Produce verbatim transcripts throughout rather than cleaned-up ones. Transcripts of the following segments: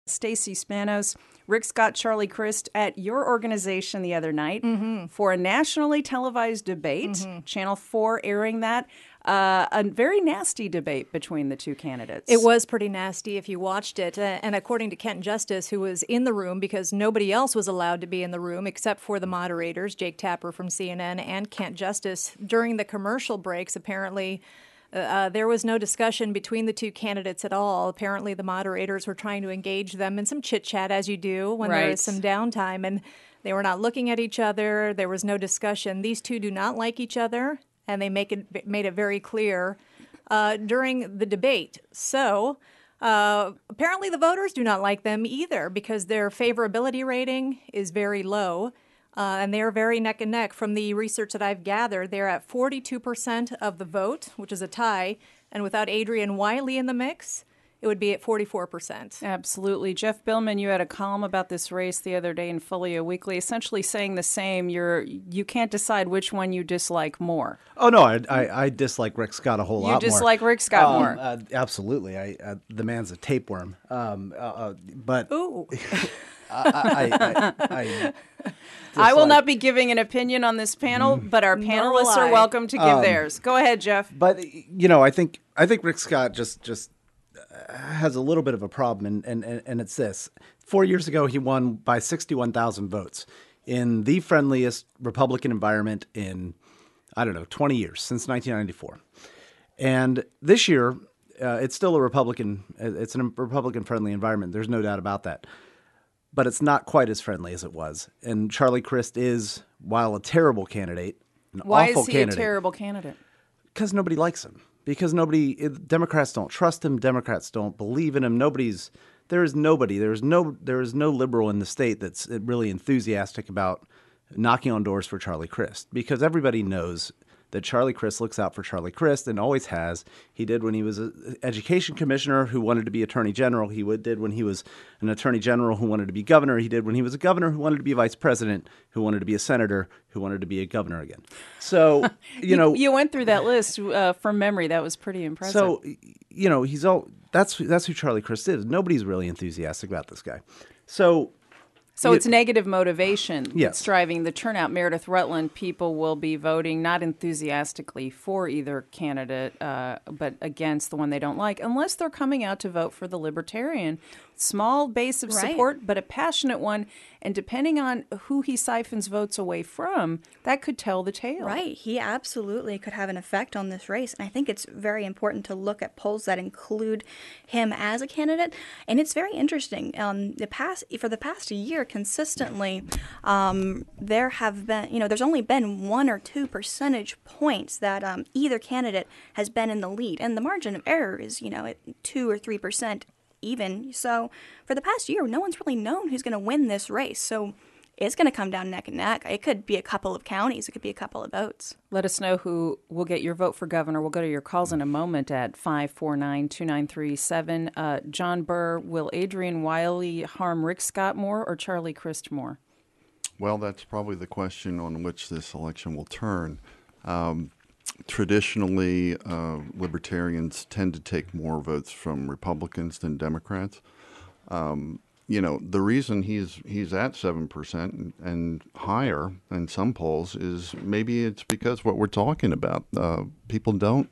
Stacey Spanos, Rick Scott, Charlie Crist at your organization the other night mm-hmm. for a nationally televised debate. Mm-hmm. Channel four airing that. Uh, a very nasty debate between the two candidates. It was pretty nasty if you watched it. Uh, and according to Kent Justice, who was in the room because nobody else was allowed to be in the room except for the moderators, Jake Tapper from C N N and Kent Justice, during the commercial breaks, apparently Uh, there was no discussion between the two candidates at all. Apparently, the moderators were trying to engage them in some chit-chat, as you do when right. there is some downtime, and they were not looking at each other. There was no discussion. These two do not like each other, and they make it made it very clear uh, during the debate. So uh, apparently, the voters do not like them either because their favorability rating is very low. Uh, and they are very neck and neck. From the research that I've gathered, they're at forty-two percent of the vote, which is a tie. And without Adrian Wiley in the mix, it would be at forty-four percent. Absolutely. Jeff Billman, you had a column about this race the other day in Folio Weekly, essentially saying the same. You're you can't decide which one you dislike more. Oh no, I I, I dislike Rick Scott a whole you lot more. You dislike Rick Scott um, more. Uh, absolutely. I uh, the man's a tapeworm. Um, uh, uh, but ooh. I, I, I, I, I will not be giving an opinion on this panel, but our panelists are welcome to give um, theirs. Go ahead, Jeff. But you know, I think I think Rick Scott just just has a little bit of a problem, and and, and it's this: four years ago, he won by sixty-one thousand votes in the friendliest Republican environment in I don't know twenty years, since nineteen ninety-four, and this year uh, it's still a Republican. It's a Republican-friendly environment. There's no doubt about that. But it's not quite as friendly as it was. And Charlie Crist is, while a terrible candidate, an Why awful is he candidate, a terrible candidate? Because nobody likes him. Because nobody, Democrats don't trust him. Democrats don't believe in him. Nobody's, there is nobody, there is no, there is no liberal in the state that's really enthusiastic about knocking on doors for Charlie Crist. Because everybody knows that Charlie Crist looks out for Charlie Crist and always has. He did when he was an education commissioner who wanted to be attorney general. He did when he was an attorney general who wanted to be governor. He did when he was a governor who wanted to be a vice president, who wanted to be a senator, who wanted to be a governor again. So, you know. you, you went through that list uh, from memory. That was pretty impressive. So, you know, he's all, that's, that's who Charlie Crist is. Nobody's really enthusiastic about this guy. So, So it's negative motivation yes. that's driving the turnout. Meredith Rutland, people will be voting not enthusiastically for either candidate, uh, but against the one they don't like, unless they're coming out to vote for the Libertarian. Small base of right. support, but a passionate one. And depending on who he siphons votes away from, that could tell the tale. Right. He absolutely could have an effect on this race. And I think it's very important to look at polls that include him as a candidate. And it's very interesting. Um, the past for the past year, consistently, um, there have been, you know, there's only been one or two percentage points that um, either candidate has been in the lead. And the margin of error is, you know, at two or three percent. Even. So for the past year, no one's really known who's going to win this race. So it's going to come down neck and neck. It could be a couple of counties. It could be a couple of votes. Let us know who will get your vote for governor. We'll go to your calls in a moment at five four nine, two nine three seven. Uh, John Burr, will Adrian Wiley harm Rick Scott more or Charlie Crist more? Well, that's probably the question on which this election will turn. Um, Traditionally, uh, libertarians tend to take more votes from Republicans than Democrats. Um, you know, the reason he's he's at seven percent and, and higher in some polls is maybe it's because what we're talking about. Uh, people don't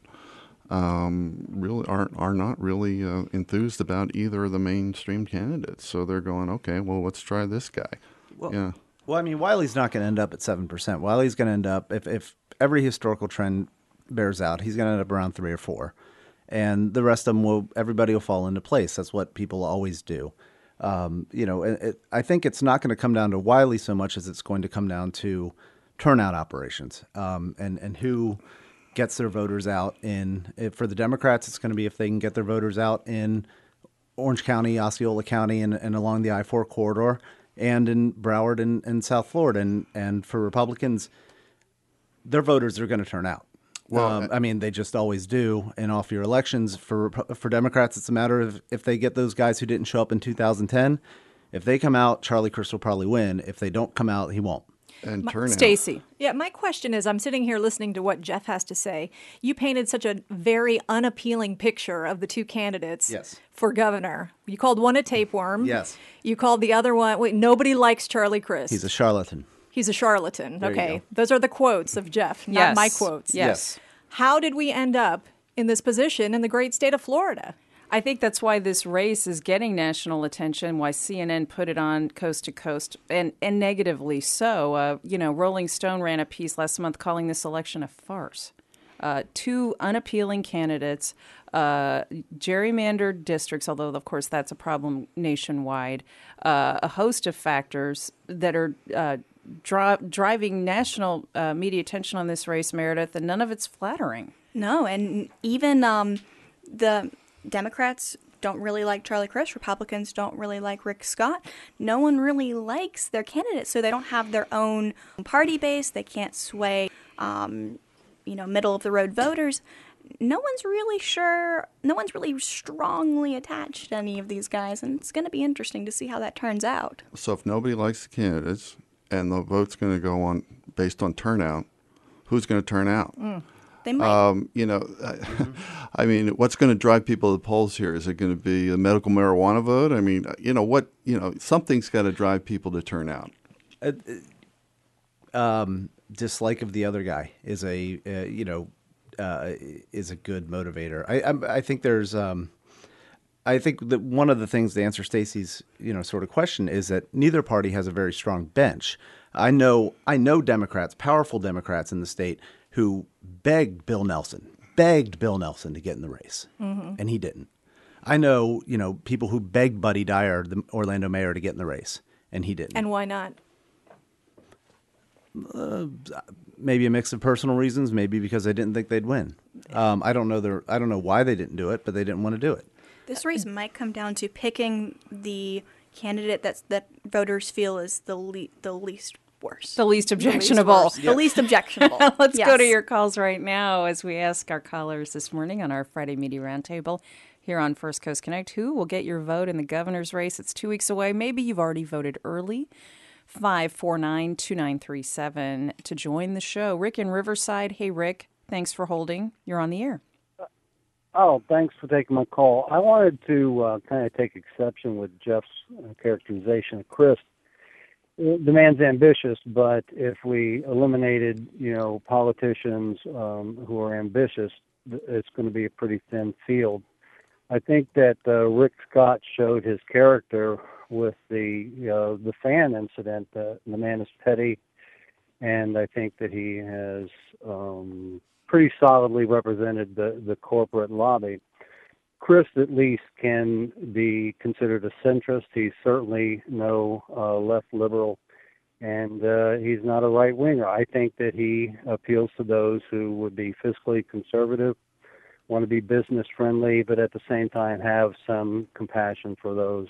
um, really aren't are not really uh, enthused about either of the mainstream candidates. So they're going, okay, well, let's try this guy. Well, yeah. Well, I mean, Wiley's not going to end up at seven percent. Wiley's going to end up, if, if every historical trend bears out, he's going to end up around three or four. And the rest of them will, everybody will fall into place. That's what people always do. Um, you know, it, it, I think it's not going to come down to Wiley so much as it's going to come down to turnout operations um, and, and who gets their voters out in. If, for the Democrats, it's going to be if they can get their voters out in Orange County, Osceola County, and, and along the I four corridor, and in Broward and, and South Florida. And, and for Republicans, their voters are going to turn out. Well, um, I mean, they just always do in off-year elections. For for Democrats, it's a matter of if they get those guys who didn't show up in two thousand ten, if they come out, Charlie Crist will probably win. If they don't come out, he won't. and turnout. Stacy. Yeah, my question is, I'm sitting here listening to what Jeff has to say. You painted such a very unappealing picture of the two candidates Yes. for governor. You called one a tapeworm. Yes. You called the other one, wait, nobody likes Charlie Crist. He's a charlatan. He's a charlatan. There you Okay. go. Those are the quotes of Jeff, not Yes. my quotes. Yes. Yes. How did we end up in this position in the great state of Florida? I think that's why this race is getting national attention, why C N N put it on coast to coast, and, and negatively so. Uh, you know, Rolling Stone ran a piece last month calling this election a farce. Uh, two unappealing candidates, uh, gerrymandered districts, although, of course, that's a problem nationwide, uh, a host of factors that are uh, dri- driving national uh, media attention on this race, Meredith, and none of it's flattering. No, and even um, the Democrats don't really like Charlie Crist. Republicans don't really like Rick Scott. No one really likes their candidates, so they don't have their own party base. They can't sway, um, you know, middle of the road voters. No one's really sure. No one's really strongly attached to any of these guys, and it's going to be interesting to see how that turns out. So if nobody likes the candidates and the vote's going to go on based on turnout, who's going to turn out? Mm. They might. Um, you know, I, I mean, what's going to drive people to the polls here? Is it going to be a medical marijuana vote? I mean, you know, what, you know, something's got to drive people to turn out. Uh, um, dislike of the other guy is a, uh, you know, uh, is a good motivator. I, I, I think there's, um, I think that one of the things to answer Stacy's, you know, sort of question is that neither party has a very strong bench. I know, I know Democrats, powerful Democrats in the state who begged Bill Nelson, begged Bill Nelson to get in the race, mm-hmm. and he didn't. I know, you know, people who begged Buddy Dyer, the Orlando mayor, to get in the race, and he didn't. And why not? Uh, maybe a mix of personal reasons, maybe because they didn't think they'd win. Um, I don't know. Their, I don't know why they didn't do it, but they didn't want to do it. This race might come down to picking the candidate that's, that voters feel is the le- the least worst. The least objectionable. The least, the least objectionable. Let's Yes. go to your calls right now as we ask our callers this morning on our Friday Media Roundtable here on First Coast Connect. Who will get your vote in the governor's race? It's two weeks away. Maybe you've already voted early. five four nine, two nine three seven to join the show. Rick in Riverside. Hey, Rick. Thanks for holding. You're on the air. Oh, thanks for taking my call. I wanted to uh, kind of take exception with Jeff's uh, characterization of Crist. The man's ambitious, but if we eliminated, you know, politicians um, who are ambitious, it's going to be a pretty thin field. I think that uh, Rick Scott showed his character with the uh, the fan incident. Uh, the man is petty, and I think that he has um, pretty solidly represented the, the corporate lobby. Crist, at least, can be considered a centrist. He's certainly no uh, left liberal, and uh, he's not a right winger. I think that he appeals to those who would be fiscally conservative, want to be business friendly, but at the same time have some compassion for those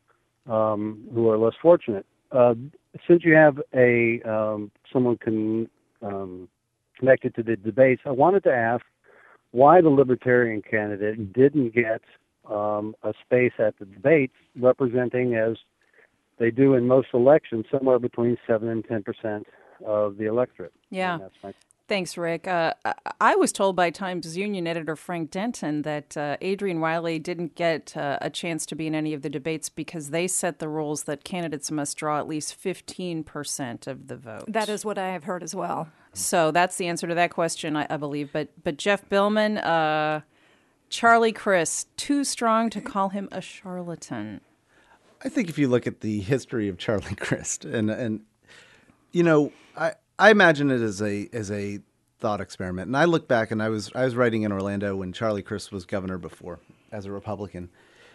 um, who are less fortunate. Uh, since you have a um, someone can, um, connected to the debates, I wanted to ask why the Libertarian candidate didn't get um, a space at the debates, representing, as they do in most elections, somewhere between seven and ten percent of the electorate. Yeah. And that's my Thanks, Rick. Uh, I- I was told by Times Union editor Frank Denton that uh, Adrian Wiley didn't get uh, a chance to be in any of the debates because they set the rules that candidates must draw at least fifteen percent of the vote. That is what I have heard as well. So that's the answer to that question, I, I believe. But but Jeff Billman, uh, Charlie Crist, too strong to call him a charlatan. I think if you look at the history of Charlie Crist, and and you know, I I imagine it as a as a thought experiment. And I look back, and I was I was writing in Orlando when Charlie Crist was governor before, as a Republican,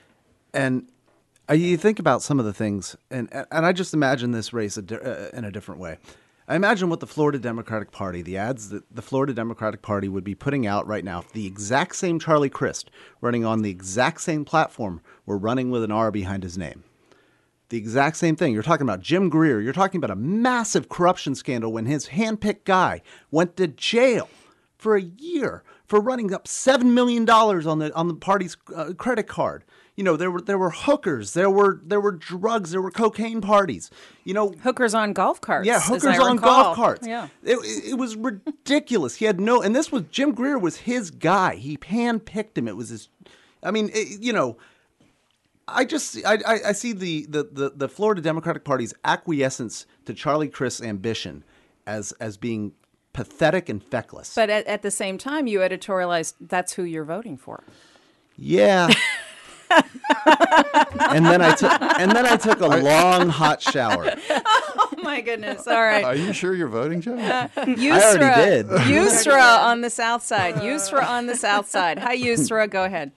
and I, you think about some of the things, and and I just imagine this race a di- uh, in a different way. I imagine what the Florida Democratic Party, the ads that the Florida Democratic Party would be putting out right now, if the exact same Charlie Crist running on the exact same platform were running with an R behind his name. The exact same thing. You're talking about Jim Greer. You're talking about a massive corruption scandal when his handpicked guy went to jail for a year for running up seven million dollars on the on the party's uh, credit card. You know, there were there were hookers, there were there were drugs, there were cocaine parties. You know, Hookers on golf carts. yeah, as hookers I on recall. golf carts. Yeah. It, it, it was ridiculous. He had no, and this was Jim Greer was his guy. He handpicked him. It was his. I mean, it, you know, I just I, I, I see the, the, the, the Florida Democratic Party's acquiescence to Charlie Crist's ambition as as being pathetic and feckless. But at, at the same time, you editorialized that's who you're voting for. Yeah. and then I took and then I took a long hot shower. Oh my goodness! All right. Are you sure you're voting, Joe? Yusra, I already did. Yusra on the south side. Yusra on the south side. Hi, Yusra. Go ahead.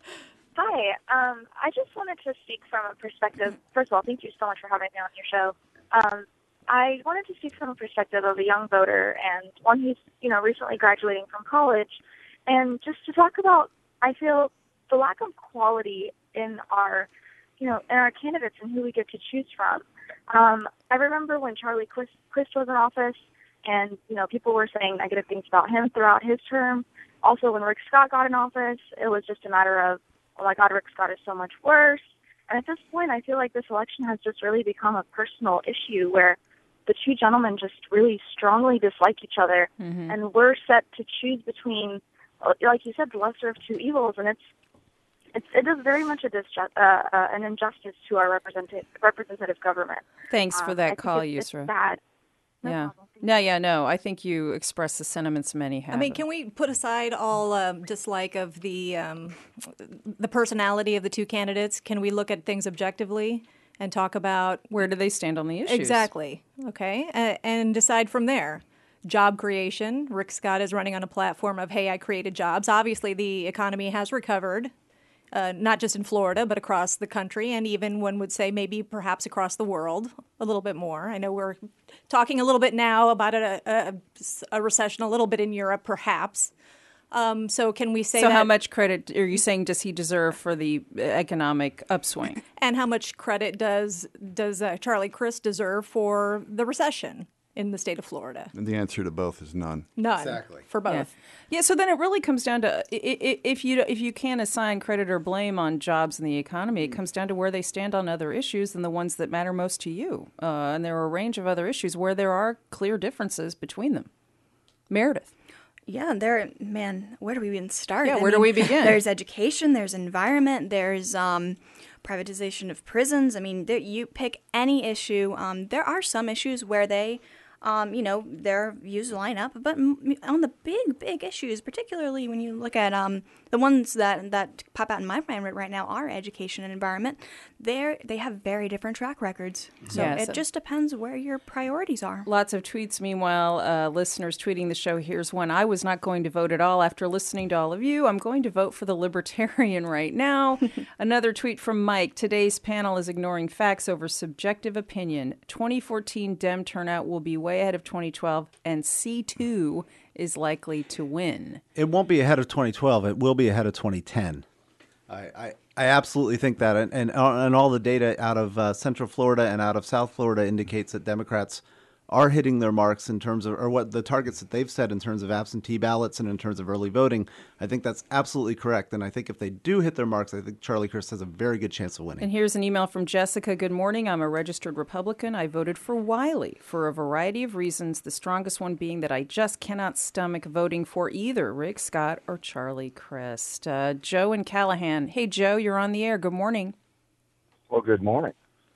Hi. Um, I just wanted to speak from a perspective. First of all, thank you so much for having me on your show. Um, I wanted to speak from a perspective of a young voter and one who's, you know, recently graduating from college, and just to talk about, I feel, the lack of quality in our, you know, in our candidates and who we get to choose from. Um, I remember when Charlie Crist, Crist was in office, and you know, people were saying negative things about him throughout his term. Also, when Rick Scott got in office, it was just a matter of, oh my God, Rick Scott is so much worse. And at this point, I feel like this election has just really become a personal issue where the two gentlemen just really strongly dislike each other, mm-hmm. and we're set to choose between, like you said, the lesser of two evils, and it's It's, it is very much a disju- uh, uh, an injustice to our representative representative government. Thanks for Um, that I call, think it's, Yusra. it's bad. No yeah. problem. No, yeah, no. I think you express the sentiments many have. I mean, can we put aside all um, dislike of the um, the personality of the two candidates? Can we look at things objectively and talk about where do they stand on the issues? exactly? Okay, uh, and decide from there. Job creation. Rick Scott is running on a platform of, hey, I created jobs. Obviously, the economy has recovered. Uh, not just in Florida, but across the country, and even one would say maybe perhaps across the world a little bit more. I know we're talking a little bit now about a, a, a recession a little bit in Europe, perhaps. Um, so can we say So that, how much credit are you saying does he deserve for the economic upswing? and how much credit does does uh, Charlie Crist deserve for the recession in the state of Florida? And the answer to both is none. None. Exactly. For both. Yeah. yeah, so then it really comes down to i- i- if you if you can't assign credit or blame on jobs and the economy, it comes down to where they stand on other issues than the ones that matter most to you. Uh, and there are a range of other issues where there are clear differences between them. Meredith. Yeah, there, man, where do we even start? Yeah, I where do we mean, begin? There's education, there's environment, there's um, privatization of prisons. I mean, there, you pick any issue. Um, there are some issues where they, um, you know, their views line up, but m- on the big, big issues, particularly when you look at um, the ones that that pop out in my mind right now are education and environment. They they have very different track records. So Yeah, it so- just depends where your priorities are. Lots of tweets. Meanwhile, uh, listeners tweeting the show. Here's one. I was not going to vote at all after listening to all of you. I'm going to vote for the Libertarian right now. Another tweet from Mike. Today's panel is ignoring facts over subjective opinion. twenty fourteen Dem turnout will be way ahead of twenty twelve, and C two is likely to win. It won't be ahead of twenty twelve. It will be ahead of twenty ten. I, I, I absolutely think that. And, and, and all the data out of uh, Central Florida and out of South Florida indicates that Democrats are hitting their marks in terms of, or what the targets that they've set in terms of absentee ballots and in terms of early voting. I think that's absolutely correct. And I think if they do hit their marks, I think Charlie Crist has a very good chance of winning. And here's an email from Jessica. Good morning. I'm a registered Republican. I voted for Wiley for a variety of reasons, the strongest one being that I just cannot stomach voting for either Rick Scott or Charlie Crist. Uh, Joe and Callahan. Hey, Joe, you're on the air. Good morning. Well, good morning.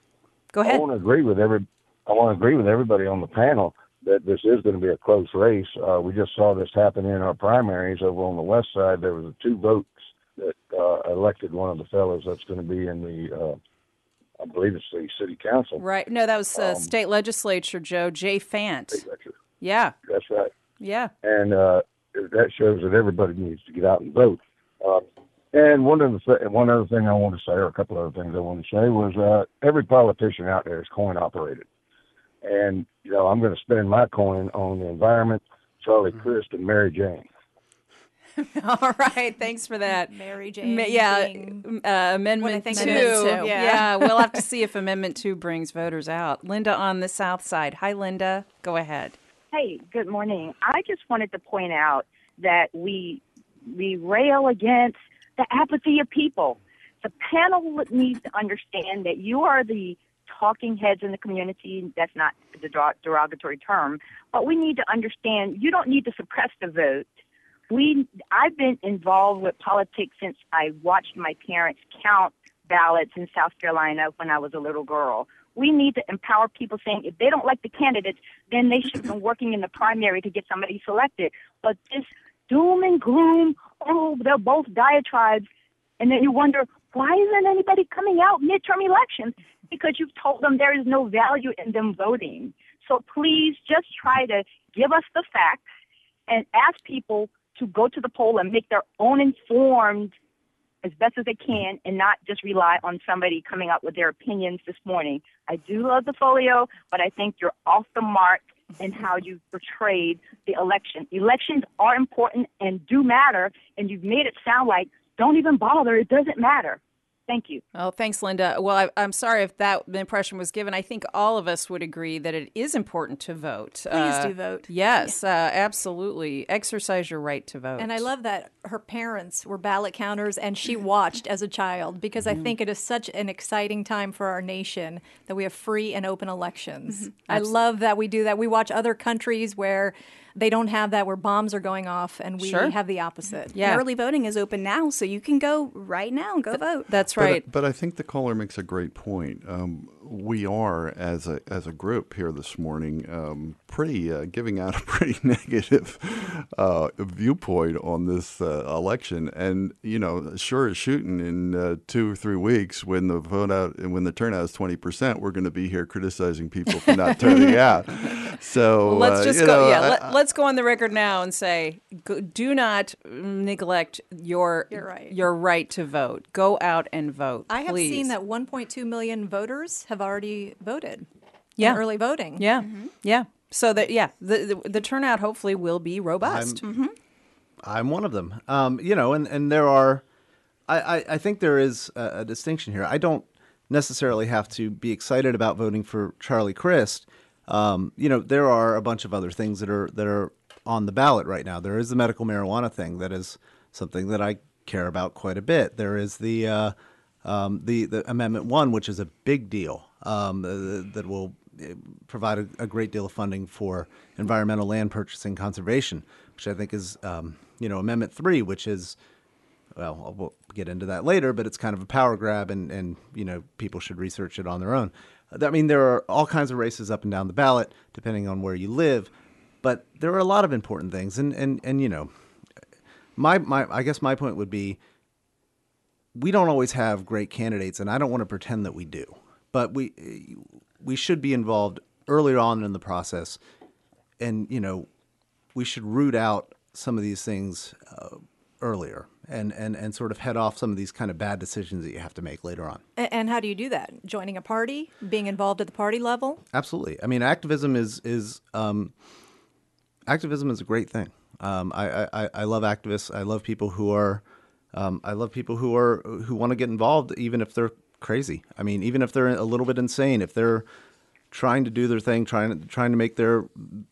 Go I ahead. want to agree with every. I want to agree with everybody on the panel that this is going to be a close race. Uh, we just saw this happen in our primaries over on the west side. There was two votes that uh, elected one of the fellows that's going to be in the, uh, I believe it's the city council. Right. No, that was uh, Um, state legislature, Joe. Jay Fant. That's, Yeah. that's right. Yeah. And uh, that shows that everybody needs to get out and vote. Um, and one of the th- one other thing I want to say, or a couple other things I want to say, was uh, every politician out there is coin operated. And, you know, I'm going to spend my coin on the environment, Charlie Crist, and Mary Jane. All right. Thanks for that. Mary Jane. Ma- yeah. being- Uh, amendment think two. Amendment two, Yeah. yeah. We'll have to see if Amendment two brings voters out. Linda on the south side. Hi, Linda. Go ahead. Hey, good morning. I just wanted to point out that we we rail against the apathy of people. The panel needs to understand that you are the talking heads in the community. That's not the derogatory term, but we need to understand you don't need to suppress the vote. We, I've been involved with politics since I watched my parents count ballots in South Carolina when I was a little girl. We need to empower people saying if they don't like the candidates, then they should have been working in the primary to get somebody selected. But this doom and gloom, oh, they're both diatribes, and then you wonder, why isn't anybody coming out midterm elections? Because you've told them there is no value in them voting. So please just try to give us the facts and ask people to go to the poll and make their own informed as best as they can and not just rely on somebody coming up with their opinions this morning. I do love the folio, but I think you're off the mark in how you portrayed the election. Elections are important and do matter, and you've made it sound like don't even bother, it doesn't matter. Thank you. Oh, thanks, Linda. Well, I, I'm sorry if that impression was given. I think all of us would agree that it is important to vote. Please uh, do vote. Yes, uh, absolutely. Exercise your right to vote. And I love that her parents were ballot counters and she watched as a child, because I think it is such an exciting time for our nation that we have free and open elections. Mm-hmm. I love that we do that. We watch other countries where they don't have that, where bombs are going off, and we Sure. have the opposite. Yeah. And early voting is open now, so you can go right now and go vote. That's But, right. but I think the caller makes a great point. Um, we are, as a as a group here this morning, um, pretty uh, giving out a pretty negative uh, viewpoint on this uh, election. And you know, sure as shooting, in uh, two or three weeks, when the vote out and when the turnout is twenty percent, we're going to be here criticizing people for not turning out. So Well, let's uh, just you go. know, Yeah, I- let, I- let's go on the record now and say, go, do not neglect your You're right. your right to vote. Go out and vote. I have please. seen that one point two million voters have already voted Yeah. in early voting. Yeah, yeah. So that yeah, the, the the turnout hopefully will be robust. I'm one of them. Um, you know, and, and there are, I, I, I think there is a, a distinction here. I don't necessarily have to be excited about voting for Charlie Crist. Um, you know, there are a bunch of other things that are that are on the ballot right now. There is the medical marijuana thing that is something that I care about quite a bit. There is the uh, um, the the Amendment One, which is a big deal um, uh, that will provide a, a great deal of funding for environmental land purchasing conservation, which I think is um, you know Amendment Three, which is well, we'll get into that later, but it's kind of a power grab, and, and you know people should research it on their own. I mean, there are all kinds of races up and down the ballot, depending on where you live, but there are a lot of important things. And, and, and you know, my, my I guess my point would be we don't always have great candidates, and I don't want to pretend that we do. But we we should be involved earlier on in the process, and, you know, we should root out some of these things uh, earlier. And, and, and sort of head off some of these kind of bad decisions that you have to make later on. A- And how do you do that? Joining a party, being involved at the party level? Absolutely. I mean, activism is is um, activism is a great thing. Um, I, I I love activists. I love people who are um, I love people who are who want to get involved, even if they're crazy. I mean, even if they're a little bit insane, if they're trying to do their thing, trying to trying to make their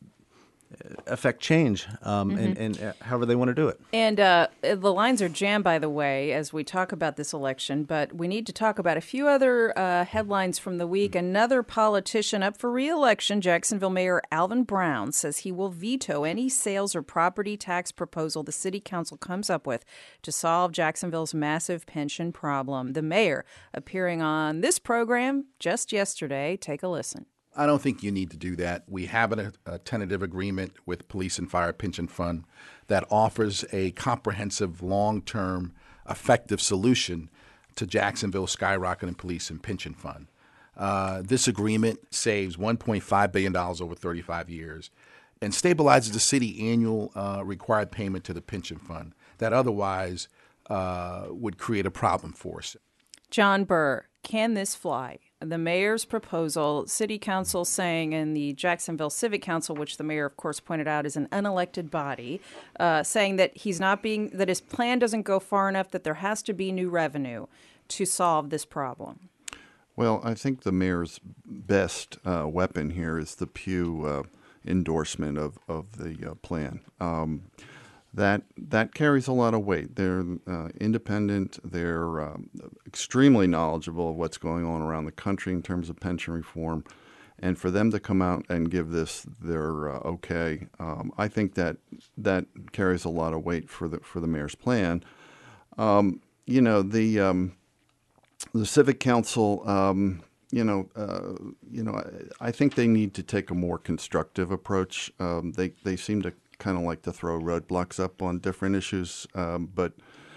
affect change, um, and, and uh, however they want to do it. And uh, the lines are jammed, by the way, as we talk about this election. But we need to talk about a few other uh, headlines from the week. Another politician up for re-election, Jacksonville Mayor Alvin Brown, says he will veto any sales or property tax proposal the city council comes up with to solve Jacksonville's massive pension problem. The mayor appearing on this program just yesterday. Take a listen. I don't think you need to do that. We have a, a tentative agreement with Police and Fire Pension Fund that offers a comprehensive, long-term, effective solution to Jacksonville's skyrocketing police and pension fund. Uh, this agreement saves one point five billion dollars over thirty-five years and stabilizes the city annual uh, required payment to the pension fund that otherwise uh, would create a problem for us. John Burr, can this fly? The mayor's proposal, city council saying, and the Jacksonville Civic Council, which the mayor, of course, pointed out is an unelected body, uh, saying that he's not being, that his plan doesn't go far enough, that there has to be new revenue to solve this problem. Well, I think the mayor's best uh, weapon here is the Pew uh, endorsement of, of the uh, plan. Um, that that carries a lot of weight. They're uh, independent. They're um, extremely knowledgeable of what's going on around the country in terms of pension reform. And for them to come out and give this their uh, okay, um, I think that that carries a lot of weight for the for the mayor's plan. Um, you know, the um, the Civic Council, um, you know, uh, you know, I, I think they need to take a more constructive approach. Um, they they seem to kind of like to throw roadblocks up on different issues, um, but.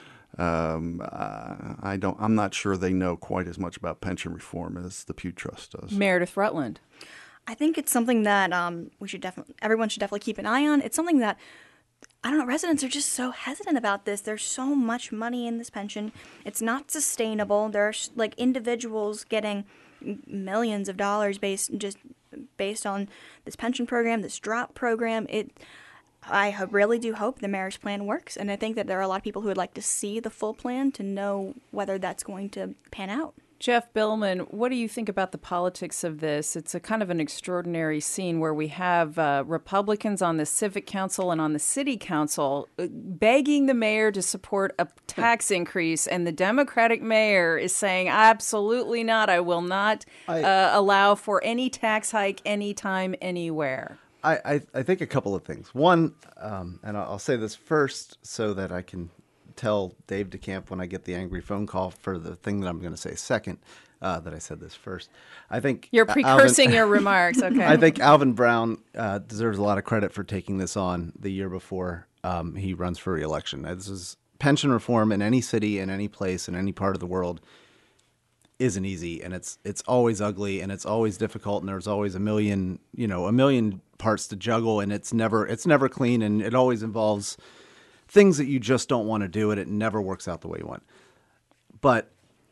Um, I don't. I'm not sure they know quite as much about pension reform as the Pew Trust does. Meredith Rutland. I think it's something that um, we should definitely, everyone should definitely keep an eye on. It's something that, I don't know, residents are just so hesitant about this. There's so much money in this pension. It's not sustainable. There's like individuals getting millions of dollars based just based on this pension program, this drop program. It. I ho- really do hope the mayor's plan works, and I think that there are a lot of people who would like to see the full plan to know whether that's going to pan out. Jeff Billman, what do you think about the politics of this? It's a kind of an extraordinary scene where we have uh, Republicans on the Civic Council and on the City Council begging the mayor to support a tax increase, and the Democratic mayor is saying, absolutely not, I will not I, uh, allow for any tax hike anytime, anywhere. I, I, I think a couple of things. One, um, and I'll, I'll say this first so that I can tell Dave DeCamp when I get the angry phone call for the thing that I'm going to say second, uh, that I said this first. I think You're precursing Alvin, your remarks, okay. I think Alvin Brown uh, deserves a lot of credit for taking this on the year before um, he runs for re-election. This is pension reform in any city, in any place, in any part of the world isn't easy, and it's it's always ugly, and it's always difficult, and there's always a million, you know, a million parts to juggle, and it's never it's never clean, and it always involves things that you just don't want to do, and it never works out the way you want. But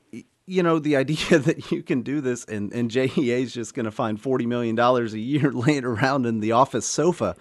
you know, the idea that you can do this, and, and J E A is just going to find forty million dollars a year laying around in the office sofa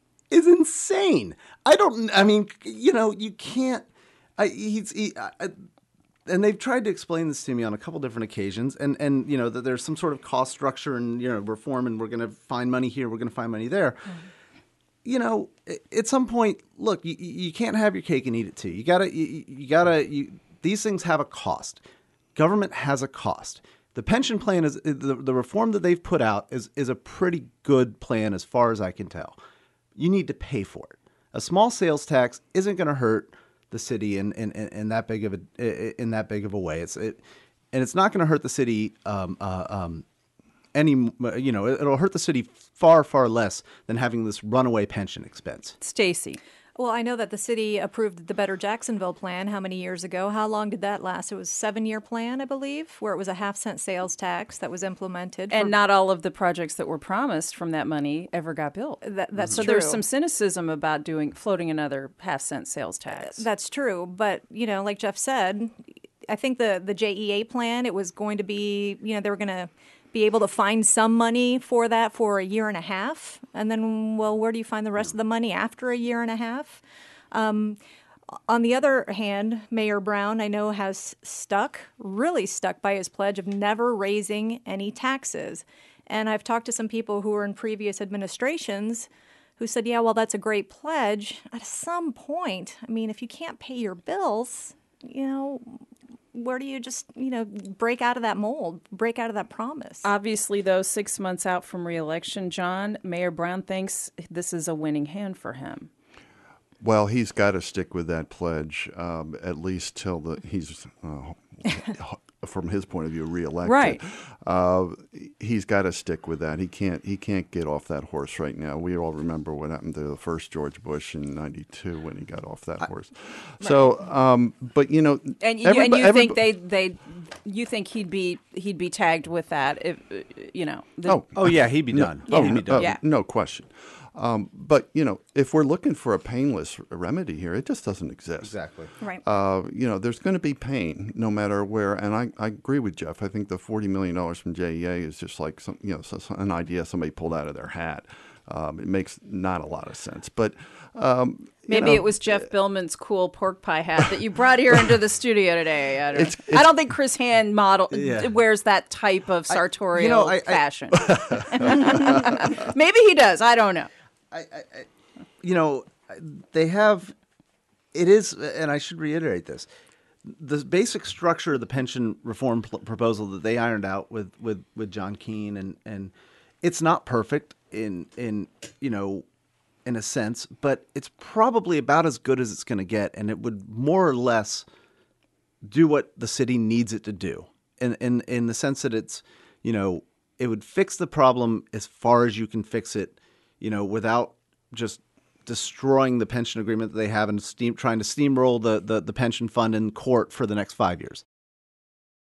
is insane. I don't. I mean, you know, you can't. I, he's. He, I, And they've tried to explain this to me on a couple different occasions, and, and you know that there's some sort of cost structure and you know reform, and we're going to find money here, we're going to find money there. Mm-hmm. You know, at some point, look, you, you can't have your cake and eat it too. You gotta, you, you gotta. You, these things have a cost. Government has a cost. The pension plan is the, the reform that they've put out is is a pretty good plan as far as I can tell. You need to pay for it. A small sales tax isn't going to hurt the city in, in, in that big of a in that big of a way. It's it, and it's not going to hurt the city um, uh, um, any. You know, it'll hurt the city far far less than having this runaway pension expense. Stacey. Well, I know that the city approved the Better Jacksonville plan how many years ago? How long did that last? It was a seven-year plan, I believe, where it was a half-cent sales tax that was implemented. And for... not all of the projects that were promised from that money ever got built. That, that's so true. there's some cynicism about doing floating another half-cent sales tax. That's true. But, you know, like Jeff said, I think the, the J E A plan, it was going to be, you know, they were going to be able to find some money for that for a year and a half. And then, well, where do you find the rest of the money after a year and a half? Um, on the other hand, Mayor Brown, I know, has stuck, really stuck by his pledge of never raising any taxes. And I've talked to some people who were in previous administrations who said, yeah, well, that's a great pledge. At some point, I mean, if you can't pay your bills, you know, where do you just, you know, break out of that mold, break out of that promise? Obviously, though, six months out from re-election, John, Mayor Brown thinks this is a winning hand for him. Well, he's got to stick with that pledge, um, at least till the he's, uh, from his point of view, reelected. Right. Uh, he's got to stick with that. He can't. He can't get off that horse right now. We all remember what happened to the first George Bush in ninety-two when he got off that horse. I, so, um, but you know, and you, and you think they they you think he'd be he'd be tagged with that if you know. The, oh, oh yeah, he'd be done. No, oh, yeah. he'd be done. Oh, yeah. No question. Um, but, you know, if we're looking for a painless remedy here, it just doesn't exist. Exactly. Right. Uh, you know, there's going to be pain no matter where. And I, I agree with Jeff. I think the forty million dollars from J E A is just like some, you know, so, so an idea somebody pulled out of their hat. Um, it makes not a lot of sense. But um, maybe you know, it was Jeff Billman's cool pork pie hat that you brought here into the studio today. I don't, it's, it's, I don't think Chris Hand model yeah. wears that type of sartorial I, you know, I, fashion. Maybe he does. I don't know. I, I, you know, they have it is, and I should reiterate this. The basic structure of the pension reform pl- proposal that they ironed out with, with, with John Keane, and, and it's not perfect in, in, you know, in a sense, but it's probably about as good as it's going to get. And it would more or less do what the city needs it to do, in, in, in the sense that it's, you know, it would fix the problem as far as you can fix it, you know, without just destroying the pension agreement that they have and steam, trying to steamroll the, the, the pension fund in court for the next five years.